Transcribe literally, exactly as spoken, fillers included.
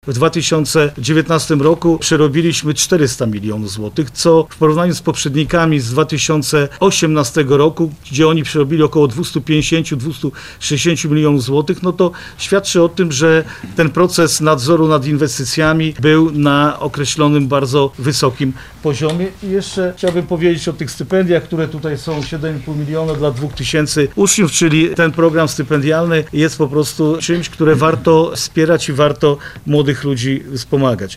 W dwa tysiące dziewiętnastym roku przerobiliśmy czterysta milionów złotych, co w porównaniu z poprzednikami z dwa tysiące osiemnastego roku, gdzie oni przerobili około dwieście pięćdziesiąt do dwustu sześćdziesięciu milionów złotych, no to świadczy o tym, że ten proces nadzoru nad inwestycjami był na określonym bardzo wysokim poziomie. I jeszcze chciałbym powiedzieć o tych stypendiach, które tutaj są siedem i pół miliona dla dwóch tysięcy uczniów, czyli ten program stypendialny jest po prostu czymś, które warto wspierać i warto młodych ludzi wspomagać.